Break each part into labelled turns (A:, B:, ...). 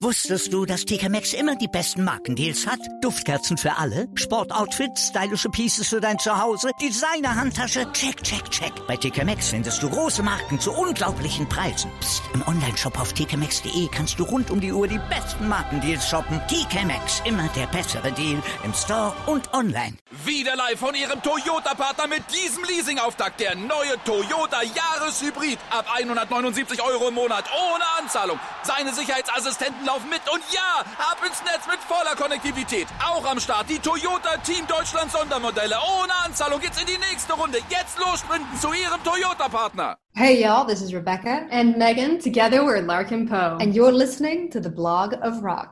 A: Wusstest du, dass TK Maxx immer die besten Markendeals hat? Duftkerzen für alle, Sportoutfits, stylische Pieces für dein Zuhause, Designer-Handtasche, check, check, check. Bei TK Maxx findest du große Marken zu unglaublichen Preisen. Psst. Im Onlineshop auf tkmaxx.de kannst du rund um die Uhr die besten Markendeals shoppen. TK Maxx, immer der bessere Deal im Store und online.
B: Wieder live von Ihrem Toyota-Partner mit diesem Leasing-Auftakt. Der neue Toyota Jahreshybrid. Ab 179 € im Monat. Ohne Anzahlung. Seine Sicherheitsassistenten laufen mit. Und ja, ab ins Netz mit voller Konnektivität. Auch am Start die Toyota Team Deutschland Sondermodelle. Ohne Anzahlung geht's in die nächste Runde. Jetzt los sprinten zu Ihrem Toyota-Partner.
C: Hey y'all, this is Rebecca and Megan. Together we're Larkin Poe. And you're listening to the Blog of Rock.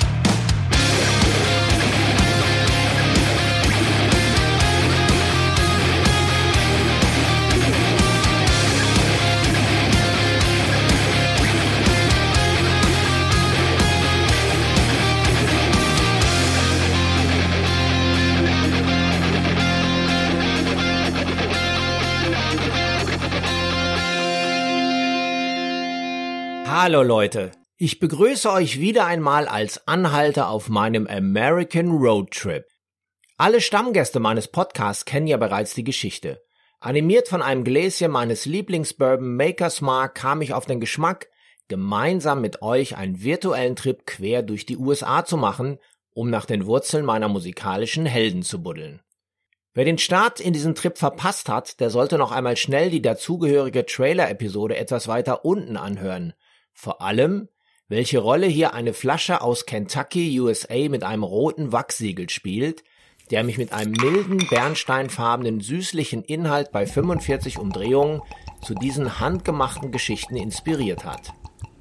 D: Hallo Leute, ich begrüße euch wieder einmal als Anhalter auf meinem American Road Trip. Alle Stammgäste meines Podcasts kennen ja bereits die Geschichte. Animiert von einem Gläschen meines Lieblingsbourbon Maker's Mark kam ich auf den Geschmack, gemeinsam mit euch einen virtuellen Trip quer durch die USA zu machen, um nach den Wurzeln meiner musikalischen Helden zu buddeln. Wer den Start in diesen Trip verpasst hat, der sollte noch einmal schnell die dazugehörige Trailer-Episode etwas weiter unten anhören. Vor allem, welche Rolle hier eine Flasche aus Kentucky, USA mit einem roten Wachssiegel spielt, der mich mit einem milden, bernsteinfarbenen, süßlichen Inhalt bei 45 Umdrehungen zu diesen handgemachten Geschichten inspiriert hat.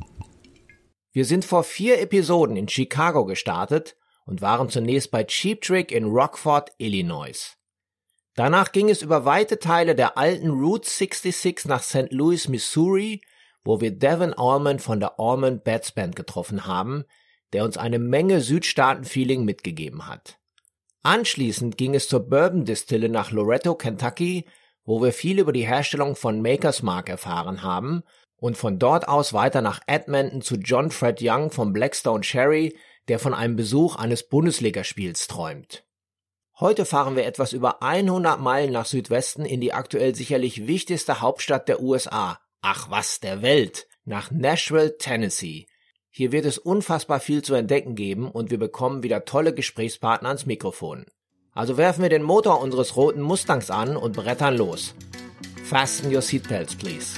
D: Wir sind vor 4 Episoden in Chicago gestartet und waren zunächst bei Cheap Trick in Rockford, Illinois. Danach ging es über weite Teile der alten Route 66 nach St. Louis, Missouri, wo wir Devin Allman von der Allman Bats Band getroffen haben, der uns eine Menge Südstaaten-Feeling mitgegeben hat. Anschließend ging es zur Bourbon-Distille nach Loretto, Kentucky, wo wir viel über die Herstellung von Maker's Mark erfahren haben und von dort aus weiter nach Edmonton zu John Fred Young vom Blackstone Sherry, der von einem Besuch eines Bundesligaspiels träumt. Heute fahren wir etwas über 100 Meilen nach Südwesten in die aktuell sicherlich wichtigste Hauptstadt der USA, ach was, der Welt, nach Nashville, Tennessee. Hier wird es unfassbar viel zu entdecken geben und wir bekommen wieder tolle Gesprächspartner ans Mikrofon. Also werfen wir den Motor unseres roten Mustangs an und brettern los. Fasten your seatbelts, please.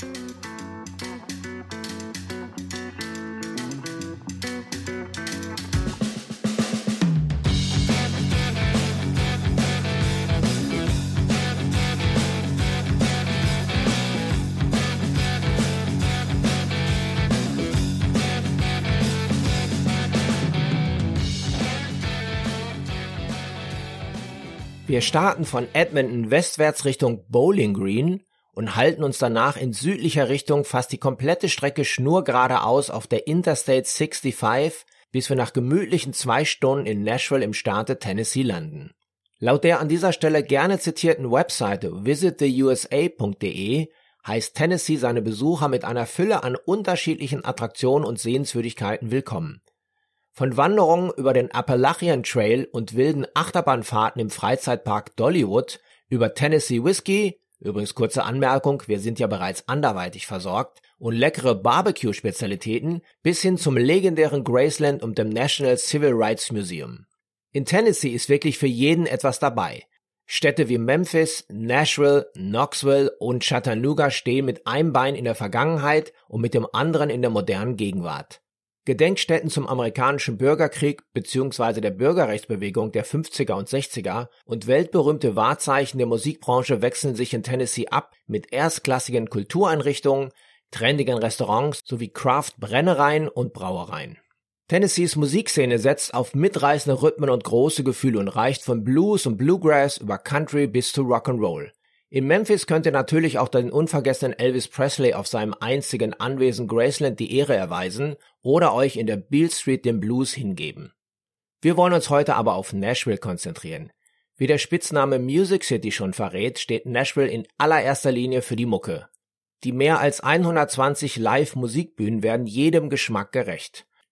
D: Wir starten von Edmonton westwärts Richtung Bowling Green und halten uns danach in südlicher Richtung fast die komplette Strecke schnurgeradeaus auf der Interstate 65, bis wir nach gemütlichen 2 Stunden in Nashville im Staate Tennessee landen. Laut der an dieser Stelle gerne zitierten Webseite visittheusa.de heißt Tennessee seine Besucher mit einer Fülle an unterschiedlichen Attraktionen und Sehenswürdigkeiten willkommen. Von Wanderungen über den Appalachian Trail und wilden Achterbahnfahrten im Freizeitpark Dollywood, über Tennessee Whiskey, übrigens kurze Anmerkung, wir sind ja bereits anderweitig versorgt, und leckere Barbecue-Spezialitäten bis hin zum legendären Graceland und dem National Civil Rights Museum. In Tennessee ist wirklich für jeden etwas dabei. Städte wie Memphis, Nashville, Knoxville und Chattanooga stehen mit einem Bein in der Vergangenheit und mit dem anderen in der modernen Gegenwart. Gedenkstätten zum amerikanischen Bürgerkrieg bzw. der Bürgerrechtsbewegung der 50er und 60er und weltberühmte Wahrzeichen der Musikbranche wechseln sich in Tennessee ab mit erstklassigen Kultureinrichtungen, trendigen Restaurants sowie Craft-Brennereien und Brauereien. Tennessees Musikszene setzt auf mitreißende Rhythmen und große Gefühle und reicht von Blues und Bluegrass über Country bis zu Rock'n'Roll. In Memphis könnt ihr natürlich auch den unvergessenen Elvis Presley auf seinem einzigen Anwesen Graceland die Ehre erweisen oder euch in der Beale Street dem Blues hingeben. Wir wollen uns heute aber auf Nashville konzentrieren. Wie der Spitzname Music City schon verrät, steht Nashville in allererster Linie für die Mucke. Die mehr als 120 Live-Musikbühnen werden jedem Geschmack gerecht.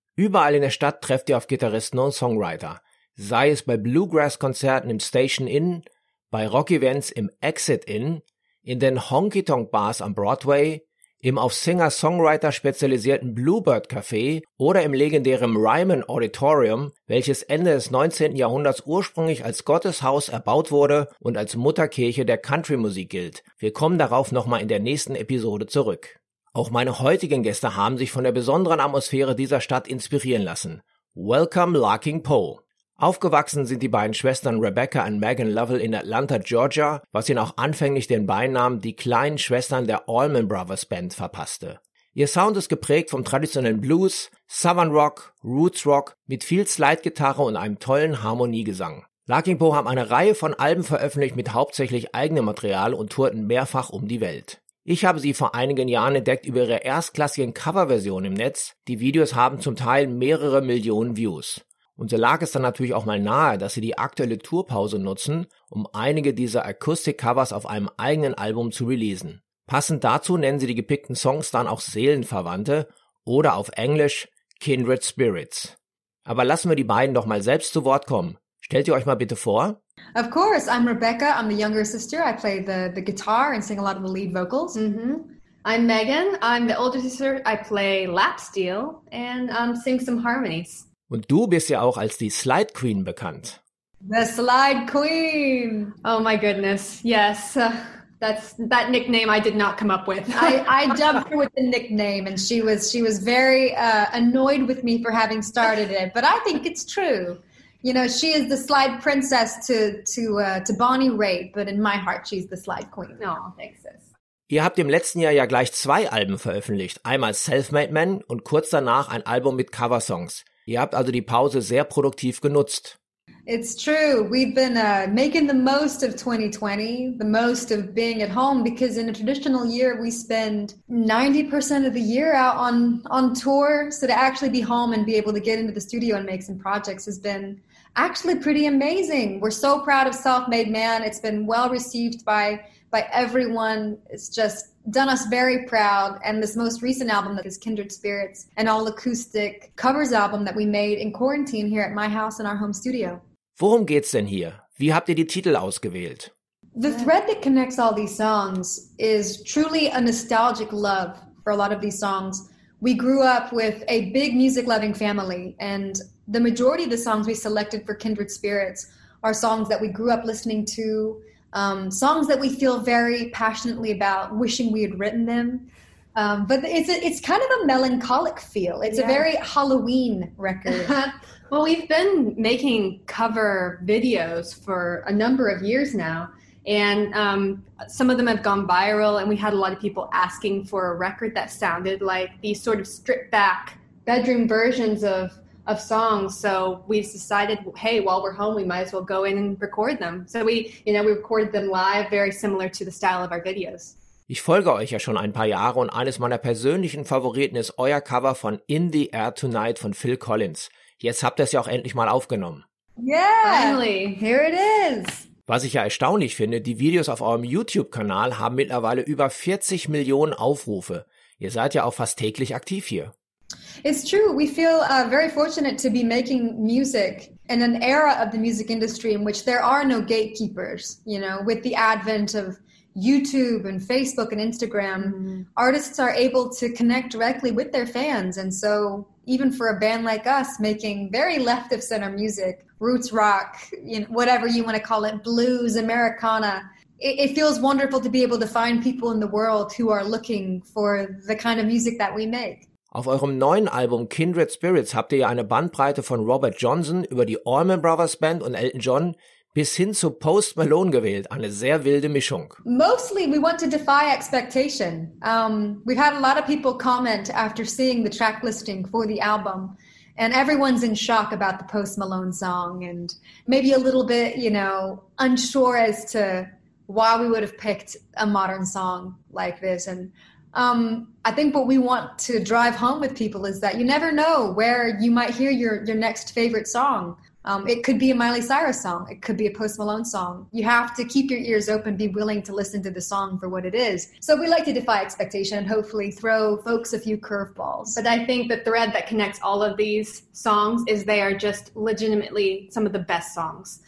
D: Überall in der Stadt trefft ihr auf Gitarristen und Songwriter. Sei es bei Bluegrass-Konzerten im Station Inn, bei Rock-Events im Exit Inn, in den Honky-Tonk-Bars am Broadway, im auf Singer-Songwriter spezialisierten Bluebird Café oder im legendären Ryman Auditorium, welches Ende des 19. Jahrhunderts ursprünglich als Gotteshaus erbaut wurde und als Mutterkirche der Country-Musik gilt. Wir kommen darauf nochmal in der nächsten Episode zurück. Auch meine heutigen Gäste haben sich von der besonderen Atmosphäre dieser Stadt inspirieren lassen. Welcome Larking Poe. Aufgewachsen sind die beiden Schwestern Rebecca und Megan Lovell in Atlanta, Georgia, was ihnen auch anfänglich den Beinamen die kleinen Schwestern der Allman Brothers Band verpasste. Ihr Sound ist geprägt vom traditionellen Blues, Southern Rock, Roots Rock mit viel Slide-Gitarre und einem tollen Harmoniegesang. Larking Poe haben eine Reihe von Alben veröffentlicht mit hauptsächlich eigenem Material und tourten mehrfach um die Welt. Ich habe sie vor einigen Jahren entdeckt über ihre erstklassigen Coverversionen im Netz. Die Videos haben zum Teil mehrere Millionen Views. Und so lag es dann natürlich auch mal nahe, dass sie die aktuelle Tourpause nutzen, um einige dieser Acoustic-Covers auf einem eigenen Album zu releasen. Passend dazu nennen sie die gepickten Songs dann auch Seelenverwandte oder auf Englisch Kindred Spirits. Aber lassen wir die beiden doch mal selbst zu Wort kommen. Stellt ihr euch mal bitte vor.
C: Of course, I'm Rebecca. I'm the younger sister. I play the guitar and sing a lot of the lead vocals. I'm Megan. I'm the older sister. I play lap steel and sing some harmonies.
D: Und du bist ja auch als die Slide Queen bekannt.
C: The Slide Queen. Oh my goodness. Yes. That nickname I did not come up with. I dubbed her with the nickname and she was very annoyed with me for having started it, but I think it's true. You know, she is the slide princess to Bonnie Raitt, but in my heart she's the Slide Queen. Oh, thanks sis.
D: Ihr habt im letzten Jahr ja gleich 2 Alben veröffentlicht. Einmal Self-Made Man und kurz danach ein Album mit Coversongs. Ihr habt also die Pause sehr produktiv genutzt.
C: It's true. We've been making the most of 2020, the most of being at home, because in a traditional year, we spend 90% of the year out on tour. So to actually be home and be able to get into the studio and make some projects has been actually pretty amazing. We're so proud of Self-Made Man. It's been well received by everyone. It's just done us very proud. And this most recent album that is Kindred Spirits, an all-acoustic covers album that we made in quarantine here at my house in our home studio.
D: Worum geht's denn hier? Wie habt ihr die Titel ausgewählt?
C: The thread that connects all these songs is truly a nostalgic love for a lot of these songs. We grew up with a big music-loving family, and the majority of the songs we selected for Kindred Spirits are songs that we grew up listening to, songs that we feel very passionately about, wishing we had written them. But it's kind of a melancholic feel. It's a very Halloween record.
E: Well, we've been making cover videos for a number of years now, and some of them have gone viral, and we had a lot of people asking for a record that sounded like these sort of stripped-back bedroom versions of songs. So we decided, hey, while we're home, we might as well go in and record them. So we recorded them live, very similar to the style of our videos.
D: Ich folge euch ja schon ein paar Jahre und eines meiner persönlichen Favoriten ist euer Cover von In the Air Tonight von Phil Collins. Jetzt habt ihr es ja auch endlich mal aufgenommen.
C: Yeah, finally, here it is.
D: Was ich ja erstaunlich finde, die Videos auf eurem YouTube-Kanal haben mittlerweile über 40 Millionen Aufrufe. Ihr seid ja auch fast täglich aktiv hier.
C: It's true. We feel very fortunate to be making music in an era of the music industry in which there are no gatekeepers. You know, with the advent of YouTube and Facebook and Instagram, artists are able to connect directly with their fans. And so even for a band like us making very left of center music, roots rock, whatever you want to call it, blues, Americana, it feels wonderful to be able to find people in the world who are looking for the kind of music that we make.
D: Auf eurem neuen Album Kindred Spirits habt ihr ja eine Bandbreite von Robert Johnson über die Allman Brothers Band und Elton John bis hin zu Post Malone gewählt. Eine sehr wilde Mischung.
C: Mostly we want to defy expectation. We've had a lot of people comment after seeing the track listing for the album, and everyone's in shock about the Post Malone song and maybe a little bit, unsure as to why we would have picked a modern song like this. And I think what we want to drive home with people is that you never know where you might hear your next favorite song. It could be a Miley Cyrus song. It could be a Post Malone song. You have to keep your ears open, be willing to listen to the song for what it is. So we like to defy expectation and hopefully throw folks a few curveballs.
E: But I think the thread that connects all of these songs is they are just legitimately some of the best songs.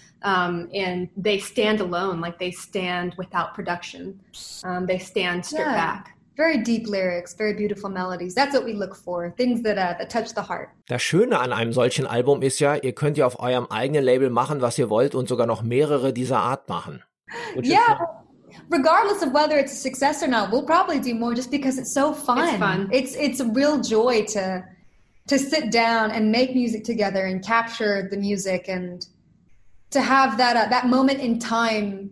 E: And they stand alone, like they stand without production. They stand stripped back.
C: Very deep lyrics, very beautiful melodies. That's what we look for. Things that touch the heart.
D: Das Schöne an einem solchen Album ist ja, ihr könnt ja auf eurem eigenen Label machen, was ihr wollt und sogar noch mehrere dieser Art machen.
C: Yeah, regardless of whether it's a success or not, we'll probably do more just because it's so fun.
E: It's fun.
C: It's a real joy to sit down and make music together and capture the music and to have that moment in time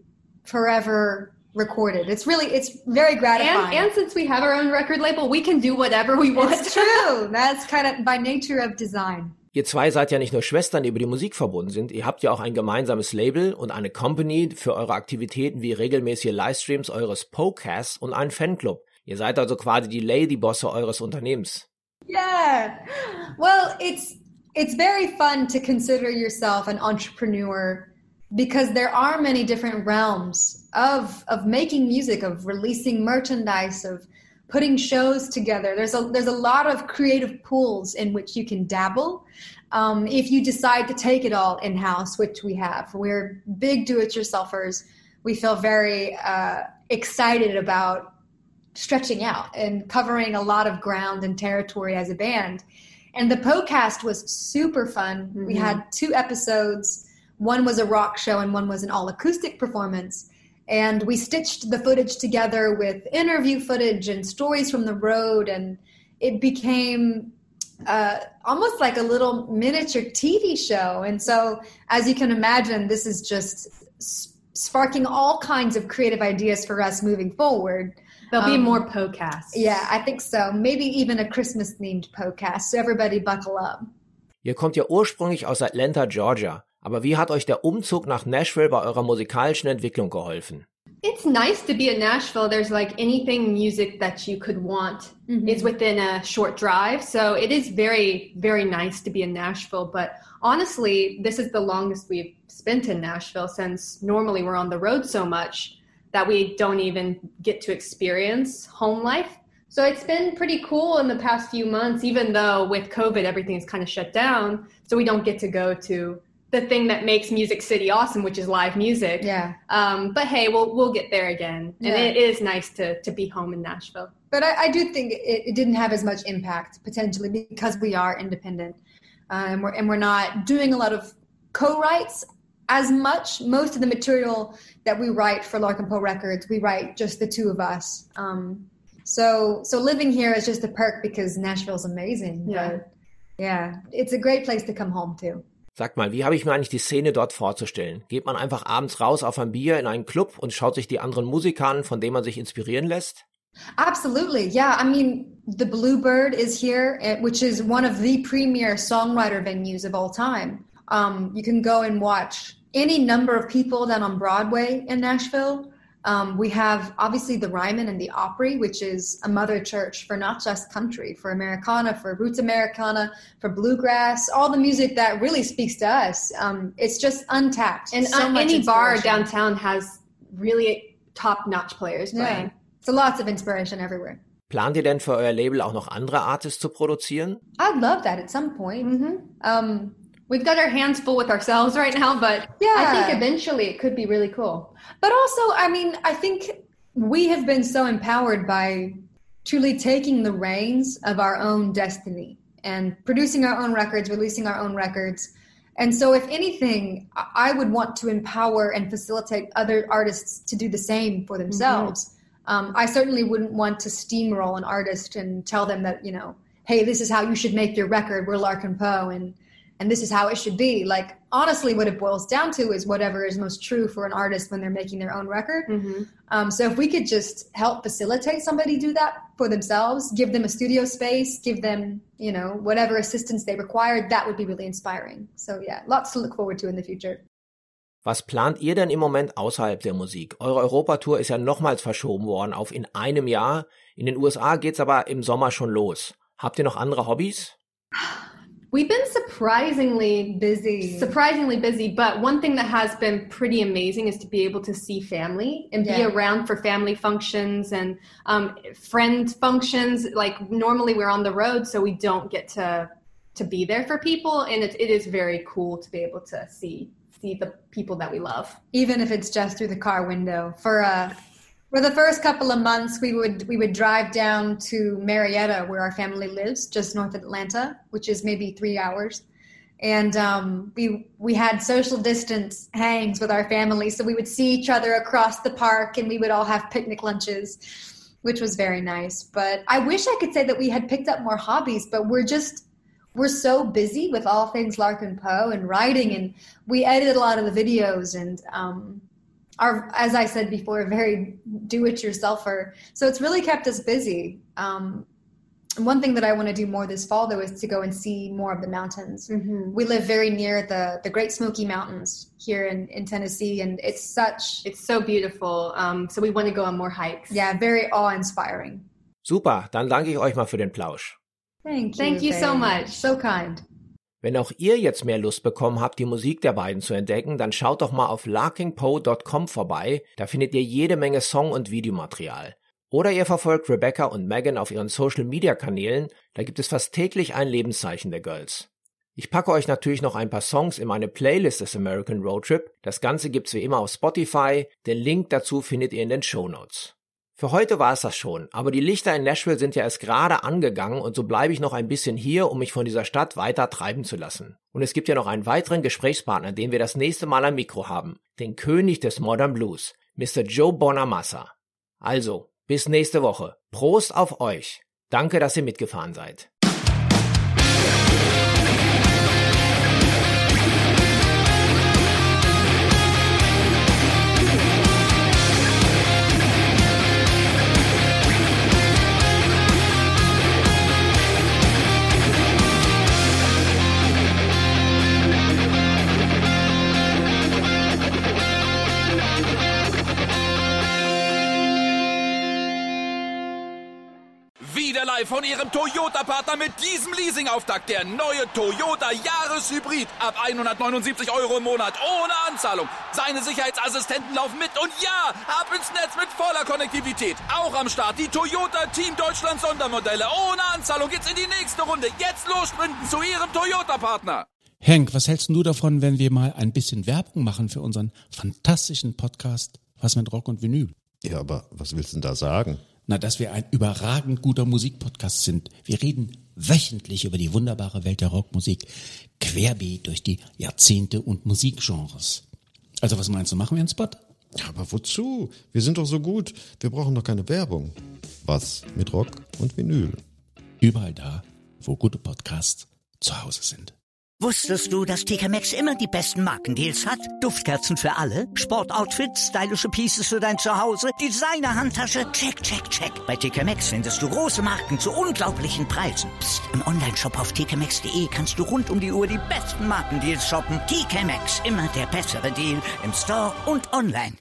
C: forever recorded. It's very gratifying.
E: And since we have our own record label, we can do whatever we want.
C: It's true. That's kind of by nature of design.
D: Ihr zwei seid ja nicht nur Schwestern, die über die Musik verbunden sind, ihr habt ja auch ein gemeinsames Label und eine Company für eure Aktivitäten wie regelmäßige Livestreams eures Podcasts und einen Fanclub. Ihr seid also quasi die Ladybosse eures Unternehmens.
C: Yeah. Well, it's very fun to consider yourself an entrepreneur because there are many different realms of making music, of releasing merchandise, of putting shows together. There's a lot of creative pools in which you can dabble. If you decide to take it all in-house, which we have. We're big do-it-yourselfers. We feel very excited about stretching out and covering a lot of ground and territory as a band. And the podcast was super fun. Mm-hmm. We had 2 episodes. One was a rock show and one was an all-acoustic performance. And we stitched the footage together with interview footage and stories from the road. And it became almost like a little miniature TV show. And so, as you can imagine, this is just sparking all kinds of creative ideas for us moving forward.
E: There'll be more podcasts.
C: Yeah, I think so. Maybe even a Christmas-themed podcast. So everybody buckle up.
D: Ihr kommt ja ursprünglich aus Atlanta, Georgia. Aber wie hat euch der Umzug nach Nashville bei eurer musikalischen Entwicklung geholfen?
E: It's nice to be in Nashville. There's like anything music that you could want is within a short drive. So it is very, very nice to be in Nashville. But honestly, this is the longest we've spent in Nashville since normally we're on the road so much that we don't even get to experience home life. So it's been pretty cool in the past few months, even though with COVID, everything's kind of shut down. So we don't get to go to the thing that makes Music City awesome, which is live music.
C: Yeah.
E: But hey, we'll get there again. And it is nice to be home in Nashville.
C: But I do think it didn't have as much impact potentially because we are independent. And we're not doing a lot of co-writes as much. Most of the material that we write for Larkin Poe Records, we write just the 2 of us. So living here is just a perk because Nashville's amazing.
E: Yeah.
C: But yeah, it's a great place to come home to.
D: Sagt mal, wie habe ich mir eigentlich die Szene dort vorzustellen? Geht man einfach abends raus auf ein Bier in einen Club und schaut sich die anderen Musiker an, von denen man sich inspirieren lässt?
C: Absolutely, yeah. I mean, the Bluebird is here, which is one of the premier songwriter venues of all time. You can go and watch any number of people down on Broadway in Nashville. We have obviously the Ryman and the Opry, which is a mother church for not just country, for Americana, for roots Americana, for bluegrass, all the music that really speaks to us. It's just untapped.
E: And
C: so much
E: any bar downtown has really top-notch players playing.
C: Yeah. So lots of inspiration everywhere.
D: Plant ihr denn für euer Label auch noch andere Artists zu produzieren?
C: I'd love that at some point.
E: Mm-hmm. We've got our hands full with ourselves right now, but I think eventually it could be really cool.
C: But also, I mean, I think we have been so empowered by truly taking the reins of our own destiny and producing our own records, releasing our own records. And so if anything, I would want to empower and facilitate other artists to do the same for themselves. I certainly wouldn't want to steamroll an artist and tell them that, you know, hey, this is how you should make your record. We're Larkin Poe and this is how it should be. Like, honestly, what it boils down to is whatever is most true for an artist when they're making their own record. So if we could just help facilitate somebody do that for themselves, give them a studio space, give them, you know, whatever assistance they require, that would be really inspiring. So yeah, lots to look forward to in the future.
D: Was plant ihr denn im Moment außerhalb der Musik? Eure Europatour ist ja nochmals verschoben worden auf in einem Jahr. In den USA geht's aber im Sommer schon los. Habt ihr noch andere Hobbys?
E: We've been surprisingly busy, but one thing that has been pretty amazing is to be able to see family and be around for family functions and friend functions. Like normally we're on the road, so we don't get to be there for people, and it is very cool to be able to see the people that we love.
C: Even if it's just through the car window. For the first couple of months, we would drive down to Marietta, where our family lives, just north of Atlanta, which is maybe 3 hours. And we had social distance hangs with our family, so we would see each other across the park, and we would all have picnic lunches, which was very nice. But I wish I could say that we had picked up more hobbies, but we're so busy with all things Larkin Poe and writing, and we edited a lot of the videos, and as I said before, very do-it-yourselfer. So it's really kept us busy. One thing that I want to do more this fall, though, is to go and see more of the mountains. Mm-hmm. We live very near the Great Smoky Mountains here in Tennessee, and it's
E: so beautiful. So we want to go on more hikes.
C: Yeah, very awe-inspiring.
D: Super, dann danke ich euch mal für den Plausch.
E: Thank you so much.
C: So kind.
D: Wenn auch ihr jetzt mehr Lust bekommen habt, die Musik der beiden zu entdecken, dann schaut doch mal auf larkinpoe.com vorbei, da findet ihr jede Menge Song- und Videomaterial. Oder ihr verfolgt Rebecca und Megan auf ihren Social-Media-Kanälen, da gibt es fast täglich ein Lebenszeichen der Girls. Ich packe euch natürlich noch ein paar Songs in meine Playlist des American Road Trip, das Ganze gibt's wie immer auf Spotify, den Link dazu findet ihr in den Shownotes. Für heute war es das schon, aber die Lichter in Nashville sind ja erst gerade angegangen und so bleibe ich noch ein bisschen hier, um mich von dieser Stadt weiter treiben zu lassen. Und es gibt ja noch einen weiteren Gesprächspartner, den wir das nächste Mal am Mikro haben, den König des Modern Blues, Mr. Joe Bonamassa. Also, bis nächste Woche. Prost auf euch. Danke, dass ihr mitgefahren seid.
B: Von Ihrem Toyota-Partner mit diesem Leasing-Auftakt. Der neue Toyota Jahreshybrid. Ab 179 Euro im Monat. Ohne Anzahlung. Seine Sicherheitsassistenten laufen mit. Und ja, ab ins Netz mit voller Konnektivität. Auch am Start die Toyota Team Deutschland Sondermodelle. Ohne Anzahlung geht's in die nächste Runde. Jetzt los sprinten zu Ihrem Toyota-Partner.
F: Henk, was hältst du davon, wenn wir mal ein bisschen Werbung machen für unseren fantastischen Podcast Was mit Rock und Vinyl?
G: Ja, aber was willst du denn da sagen?
F: Na, dass wir ein überragend guter Musikpodcast sind. Wir reden wöchentlich über die wunderbare Welt der Rockmusik, querbeet durch die Jahrzehnte und Musikgenres. Also was meinst du, machen wir einen Spot?
G: Ja, aber wozu? Wir sind doch so gut. Wir brauchen doch keine Werbung. Was mit Rock und Vinyl?
F: Überall da, wo gute Podcasts zu Hause sind.
A: Wusstest du, dass TK Maxx immer die besten Markendeals hat? Duftkerzen für alle, Sportoutfits, stylische Pieces für dein Zuhause, Designer-Handtasche, check, check, check. Bei TK Maxx findest du große Marken zu unglaublichen Preisen. Psst. Im Onlineshop auf tkmaxx.de kannst du rund um die Uhr die besten Markendeals shoppen. TK Maxx, immer der bessere Deal im Store und online.